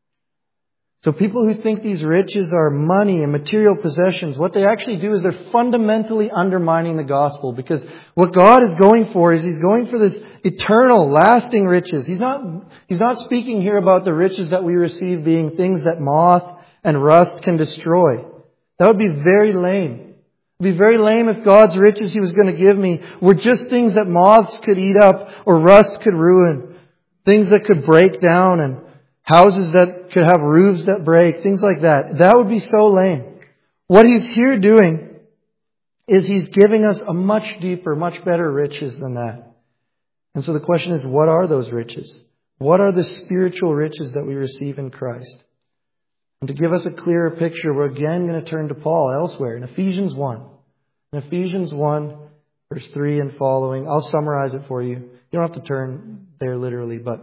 So people who think these riches are money and material possessions, what they actually do is they're fundamentally undermining the gospel, because what God is going for is He's going for this eternal, lasting riches. He's not, He's not speaking here about the riches that we receive being things that moth and rust can destroy. That would be very lame. It would be very lame if God's riches He was going to give me were just things that moths could eat up or rust could ruin. Things that could break down and houses that could have roofs that break, things like that. That would be so lame. What He's here doing is He's giving us a much deeper, much better riches than that. And so the question is, what are those riches? What are the spiritual riches that we receive in Christ? And to give us a clearer picture, we're again going to turn to Paul elsewhere in Ephesians one. In Ephesians one, verse three and following, I'll summarize it for you. You don't have to turn there literally, but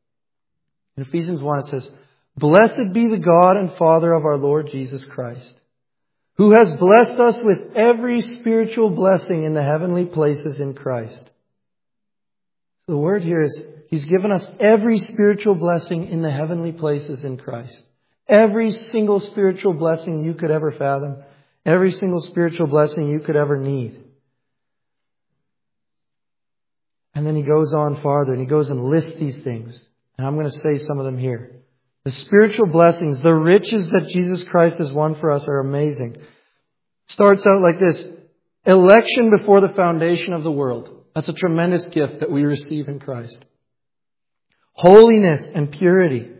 in Ephesians one it says, "Blessed be the God and Father of our Lord Jesus Christ, who has blessed us with every spiritual blessing in the heavenly places in Christ." The word here is, He's given us every spiritual blessing in the heavenly places in Christ. Every single spiritual blessing you could ever fathom. Every single spiritual blessing you could ever need. And then he goes on farther and he goes and lists these things. And I'm going to say some of them here. The spiritual blessings, the riches that Jesus Christ has won for us are amazing. Starts out like this. Election before the foundation of the world. That's a tremendous gift that we receive in Christ. Holiness and purity.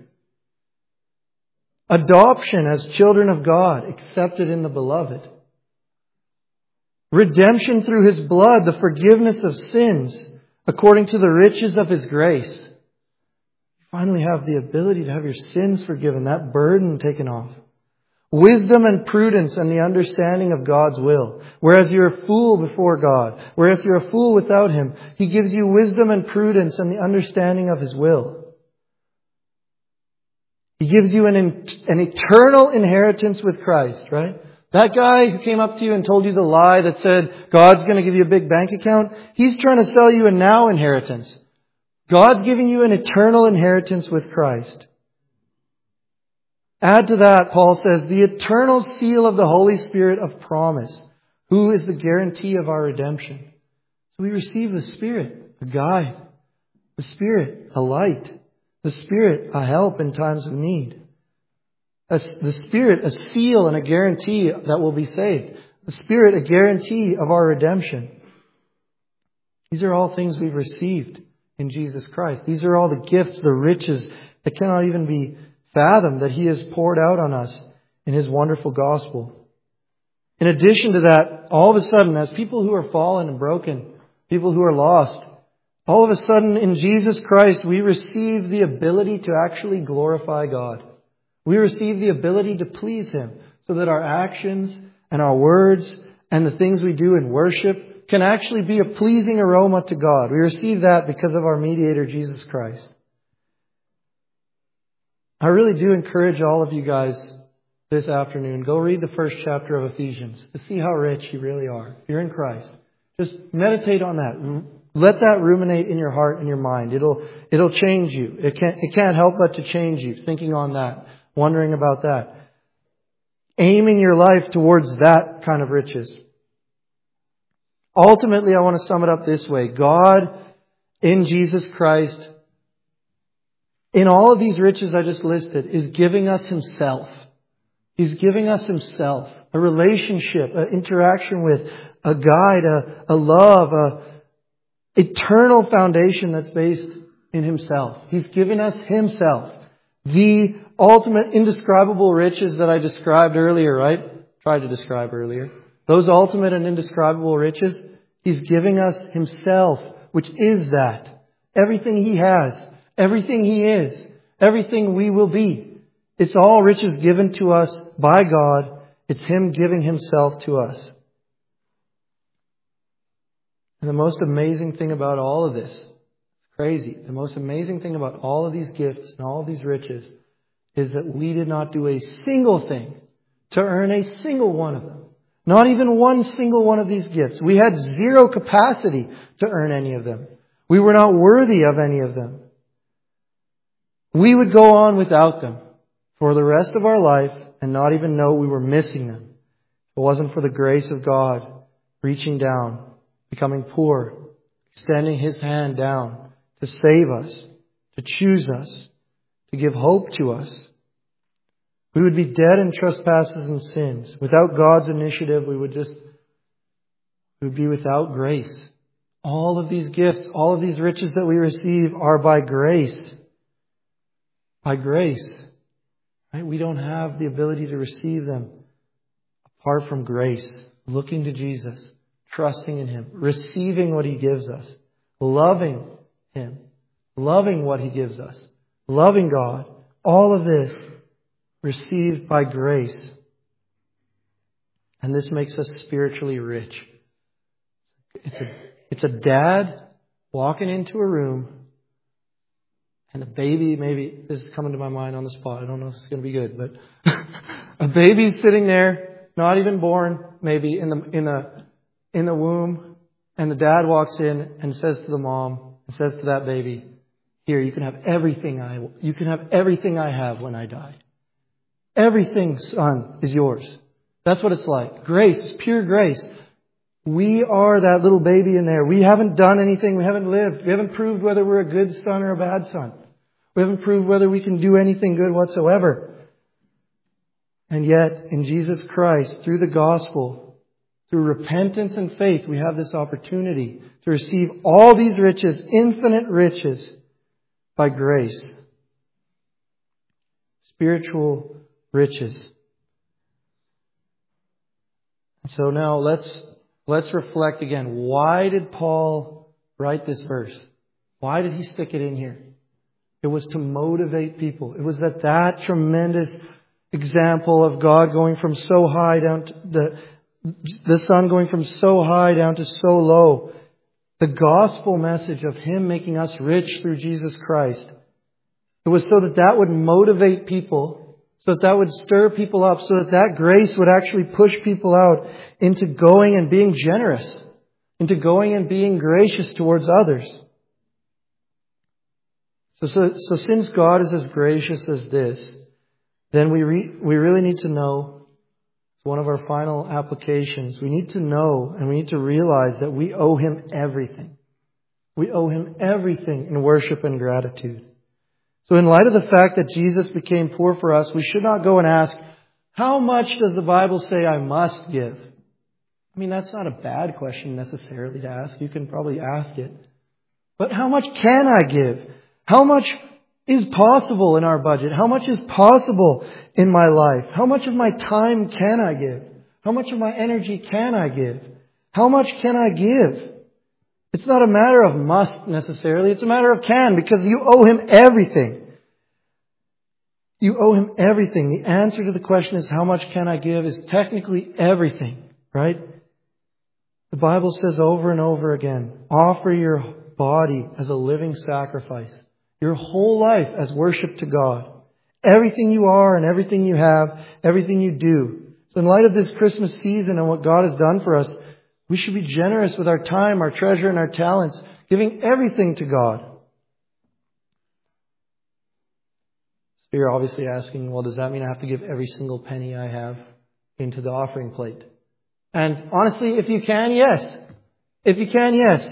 Adoption as children of God, accepted in the Beloved. Redemption through His blood, the forgiveness of sins, according to the riches of His grace. You finally have the ability to have your sins forgiven, that burden taken off. Wisdom and prudence and the understanding of God's will. Whereas you're a fool before God, whereas you're a fool without Him, He gives you wisdom and prudence and the understanding of His will. He gives you an, an eternal inheritance with Christ, right? That guy who came up to you and told you the lie that said God's going to give you a big bank account, he's trying to sell you a now inheritance. God's giving you an eternal inheritance with Christ. Add to that, Paul says, the eternal seal of the Holy Spirit of promise, who is the guarantee of our redemption. So we receive the Spirit, a guide, the Spirit, a light, the Spirit, a help in times of need, a, the Spirit, a seal and a guarantee that we'll be saved, the Spirit, a guarantee of our redemption. These are all things we've received in Jesus Christ. These are all the gifts, the riches that cannot even be fathomed that He has poured out on us in His wonderful gospel. In addition to that, all of a sudden, as people who are fallen and broken, people who are lost, all of a sudden in Jesus Christ, we receive the ability to actually glorify God. We receive the ability to please Him so that our actions and our words and the things we do in worship can actually be a pleasing aroma to God. We receive that because of our mediator, Jesus Christ. I really do encourage all of you guys this afternoon, go read the first chapter of Ephesians to see how rich you really are. If you're in Christ, just meditate on that. Let that ruminate in your heart and your mind. It'll it'll change you. It can't it can't help but to change you. Thinking on that, wondering about that, aiming your life towards that kind of riches. Ultimately, I want to sum it up this way: God in Jesus Christ, in all of these riches I just listed, is giving us Himself. He's giving us Himself, a relationship, an interaction with, a guide, a, a love, a eternal foundation that's based in Himself. He's given us Himself. The ultimate indescribable riches that I described earlier, right? Tried to describe earlier. Those ultimate and indescribable riches, He's giving us Himself, which is that. Everything He has, everything He is, everything we will be. It's all riches given to us by God. It's Him giving Himself to us. And the most amazing thing about all of this, crazy, the most amazing thing about all of these gifts and all of these riches is that we did not do a single thing to earn a single one of them. Not even one single one of these gifts. We had zero capacity to earn any of them. We were not worthy of any of them. We would go on without them for the rest of our life and not even know we were missing them. If it wasn't for the grace of God reaching down, becoming poor, extending His hand down to save us, to choose us, to give hope to us. We would be dead in trespasses and sins. Without God's initiative, we would just we would be without grace. All of these gifts, all of these riches that we receive are by grace. By grace. Right? We don't have the ability to receive them apart from grace. Looking to Jesus, trusting in Him, receiving what He gives us, loving Him, loving what He gives us, loving God. All of this received by grace. And this makes us spiritually rich. It's a, it's a dad walking into a room and a baby, maybe this is coming to my mind on the spot. I don't know if it's going to be good, but a baby's sitting there, not even born, maybe in the, in the, in the womb. And the dad walks in and says to the mom and says to that baby, "Here, you can have everything I, you can have everything I have when I die. Everything, son, is yours." That's what it's like. Grace, pure grace. We are that little baby in there. We haven't done anything. We haven't lived. We haven't proved whether we're a good son or a bad son. We haven't proved whether we can do anything good whatsoever. And yet, in Jesus Christ, through the gospel, through repentance and faith, we have this opportunity to receive all these riches, infinite riches, by grace. Spiritual riches. And so now let's let's reflect again. Why did Paul write this verse? Why did he stick it in here? It was to motivate people. It was that that tremendous example of God going from so high down to the the sun going from so high down to so low. The gospel message of Him making us rich through Jesus Christ. It was so that that would motivate people, so that that would stir people up, so that that grace would actually push people out into going and being generous, into going and being gracious towards others. So, so, so since God is as gracious as this, then we re, we really need to know, one of our final applications. We need to know and we need to realize that we owe Him everything. We owe Him everything in worship and gratitude. So in light of the fact that Jesus became poor for us, we should not go and ask, how much does the Bible say I must give? I mean, that's not a bad question necessarily to ask. You can probably ask it. But how much can I give? How much is possible in our budget? How much is possible in my life? How much of my time can I give? How much of my energy can I give? How much can I give? It's not a matter of must necessarily. It's a matter of can, because you owe Him everything. You owe Him everything. The answer to the question is how much can I give is technically everything, right? The Bible says over and over again, offer your body as a living sacrifice. Your whole life as worship to God. Everything you are and everything you have, everything you do. So in light of this Christmas season and what God has done for us, we should be generous with our time, our treasure, and our talents, giving everything to God. So you're obviously asking, well, does that mean I have to give every single penny I have into the offering plate? And honestly, if you can, yes. If you can, yes.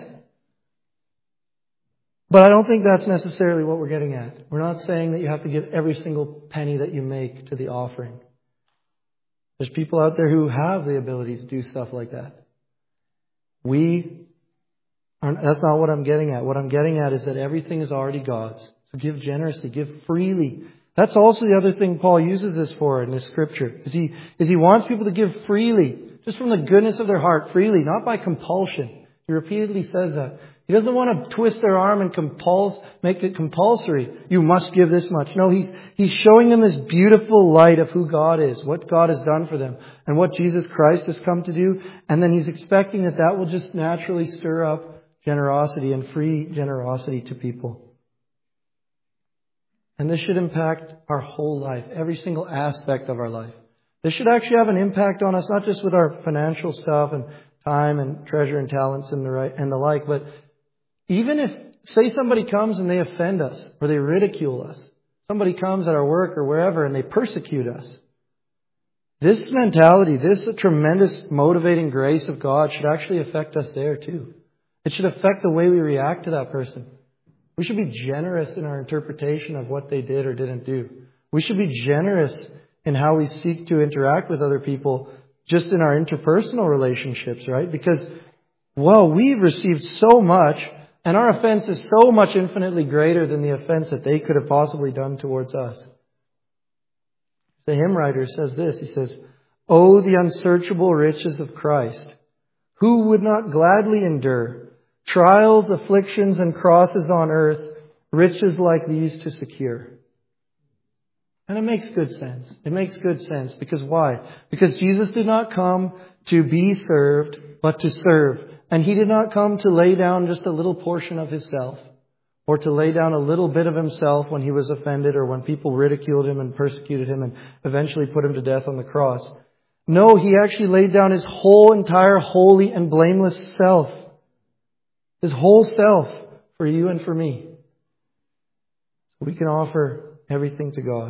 But I don't think that's necessarily what we're getting at. We're not saying that you have to give every single penny that you make to the offering. There's people out there who have the ability to do stuff like that. We are, that's not what I'm getting at. What I'm getting at is that everything is already God's. So give generously, give freely. That's also the other thing Paul uses this for in this scripture. Is he, is he wants people to give freely, just from the goodness of their heart, freely, not by compulsion. He repeatedly says that. He doesn't want to twist their arm and compulse, make it compulsory. You must give this much. No, he's, he's showing them this beautiful light of who God is, what God has done for them, and what Jesus Christ has come to do. And then he's expecting that that will just naturally stir up generosity and free generosity to people. And this should impact our whole life, every single aspect of our life. This should actually have an impact on us, not just with our financial stuff and time and treasure and talents and the right and the like, but even if, say somebody comes and they offend us or they ridicule us. Somebody comes at our work or wherever and they persecute us. This mentality, this tremendous motivating grace of God should actually affect us there too. It should affect the way we react to that person. We should be generous in our interpretation of what they did or didn't do. We should be generous in how we seek to interact with other people just in our interpersonal relationships, right? Because, well, we've received so much, and our offense is so much infinitely greater than the offense that they could have possibly done towards us. The hymn writer says this, he says, "Oh, the unsearchable riches of Christ! Who would not gladly endure trials, afflictions, and crosses on earth, riches like these to secure?" And it makes good sense. It makes good sense. Because why? Because Jesus did not come to be served, but to serve. And He did not come to lay down just a little portion of Himself, or to lay down a little bit of Himself when He was offended or when people ridiculed Him and persecuted Him and eventually put Him to death on the cross. No, He actually laid down His whole entire holy and blameless self. His whole self for you and for me. So we can offer everything to God.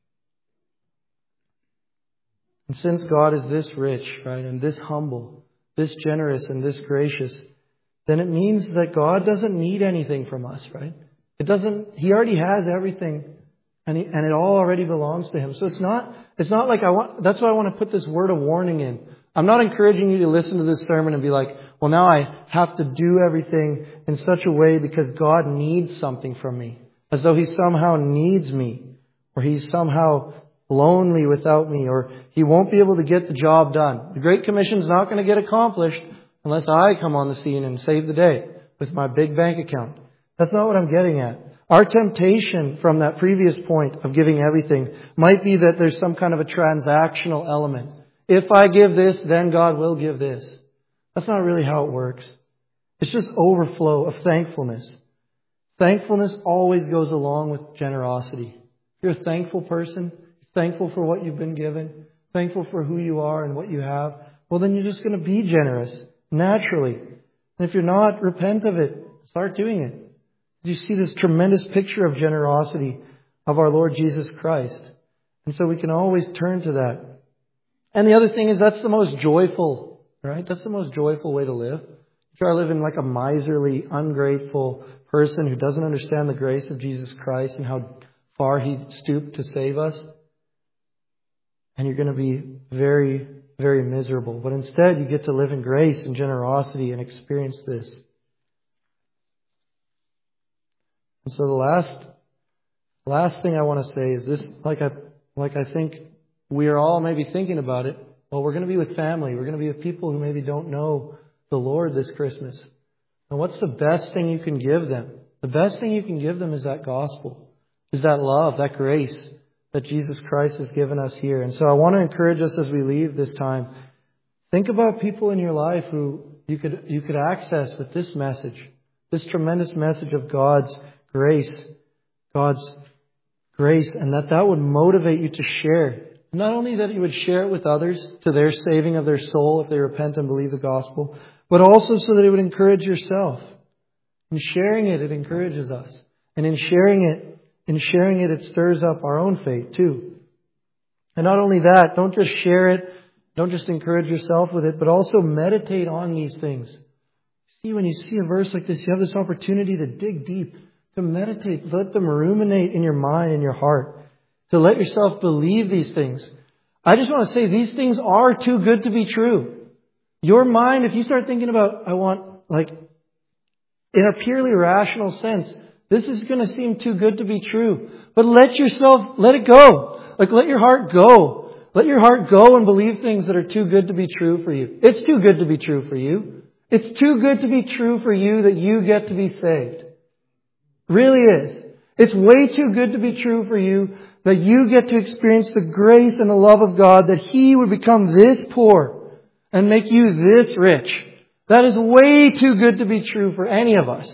And since God is this rich, right, and this humble, this generous and this gracious, then it means that God doesn't need anything from us, right? It doesn't, He already has everything, and he, and it all already belongs to Him. So it's not, it's not like I want, that's why I want to put this word of warning in. I'm not encouraging you to listen to this sermon and be like, well, now I have to do everything in such a way because God needs something from me. As though He somehow needs me, or He's somehow lonely without me, or He won't be able to get the job done. The Great Commission is not going to get accomplished unless I come on the scene and save the day with my big bank account. That's not what I'm getting at. Our temptation from that previous point of giving everything might be that there's some kind of a transactional element. If I give this, then God will give this. That's not really how it works. It's just overflow of thankfulness. Thankfulness always goes along with generosity. If you're a thankful person, thankful for what you've been given, thankful for who you are and what you have, well, then you're just going to be generous naturally. And if you're not, repent of it. Start doing it. You see this tremendous picture of generosity of our Lord Jesus Christ. And so we can always turn to that. And the other thing is that's the most joyful, right? That's the most joyful way to live. You try living like a miserly, ungrateful person who doesn't understand the grace of Jesus Christ and how far He stooped to save us. And you're going to be very, very miserable. But instead, you get to live in grace and generosity and experience this. And so the last, last thing I want to say is this, like I, like I think we are all maybe thinking about it. Well, we're going to be with family. We're going to be with people who maybe don't know the Lord this Christmas. And what's the best thing you can give them? The best thing you can give them is that gospel, is that love, that grace that Jesus Christ has given us here. And so I want to encourage us as we leave this time, think about people in your life who you could, you could access with this message, this tremendous message of God's grace, God's grace, and that that would motivate you to share. Not only that you would share it with others to their saving of their soul if they repent and believe the gospel, but also so that it would encourage yourself. In sharing it, it encourages us. And in sharing it, in sharing it, it stirs up our own faith too. And not only that, don't just share it, don't just encourage yourself with it, but also meditate on these things. See, when you see a verse like this, you have this opportunity to dig deep, to meditate, let them ruminate in your mind and your heart, to let yourself believe these things. I just want to say these things are too good to be true. Your mind, if you start thinking about, I want, like, in a purely rational sense, this is going to seem too good to be true. But let yourself, let it go. Like, let your heart go. Let your heart go and believe things that are too good to be true for you. It's too good to be true for you. It's too good to be true for you that you get to be saved. Really is. It's way too good to be true for you that you get to experience the grace and the love of God, that He would become this poor and make you this rich. That is way too good to be true for any of us.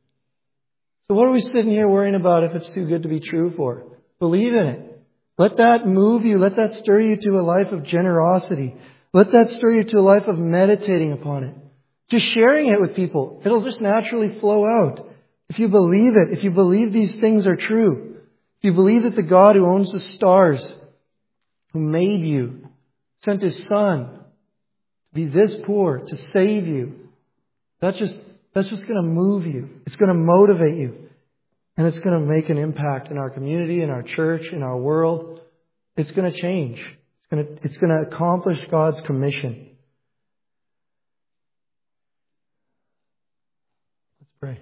So what are we sitting here worrying about if it's too good to be true for? Believe in it. Let that move you. Let that stir you to a life of generosity. Let that stir you to a life of meditating upon it. Just sharing it with people. It'll just naturally flow out. If you believe it, if you believe these things are true, if you believe that the God who owns the stars, who made you, sent His Son to be this poor, to save you, that's just, that's just going to move you. It's going to motivate you. And it's going to make an impact in our community, in our church, in our world. It's going to change. It's going to, it's going to accomplish God's commission. Let's pray.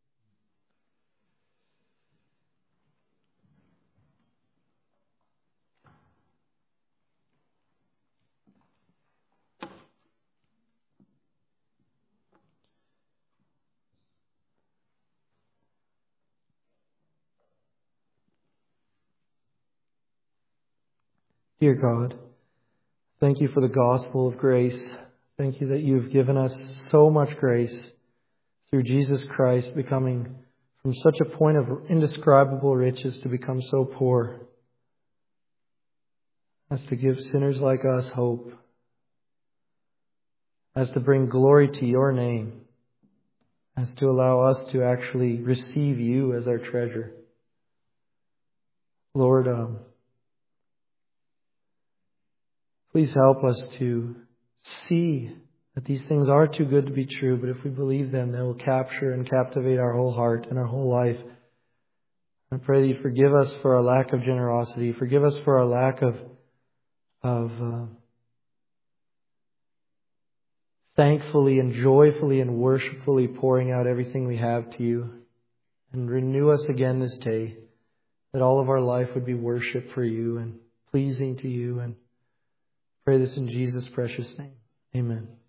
Dear God, thank You for the gospel of grace. Thank You that You've given us so much grace through Jesus Christ becoming from such a point of indescribable riches to become so poor as to give sinners like us hope, as to bring glory to Your name, as to allow us to actually receive You as our treasure. Lord, um, please help us to see that these things are too good to be true, but if we believe them, they will capture and captivate our whole heart and our whole life. I pray that You forgive us for our lack of generosity. Forgive us for our lack of, of uh, thankfully and joyfully and worshipfully pouring out everything we have to You. And renew us again this day, that all of our life would be worship for You and pleasing to You. And pray this in Jesus' precious name. Amen.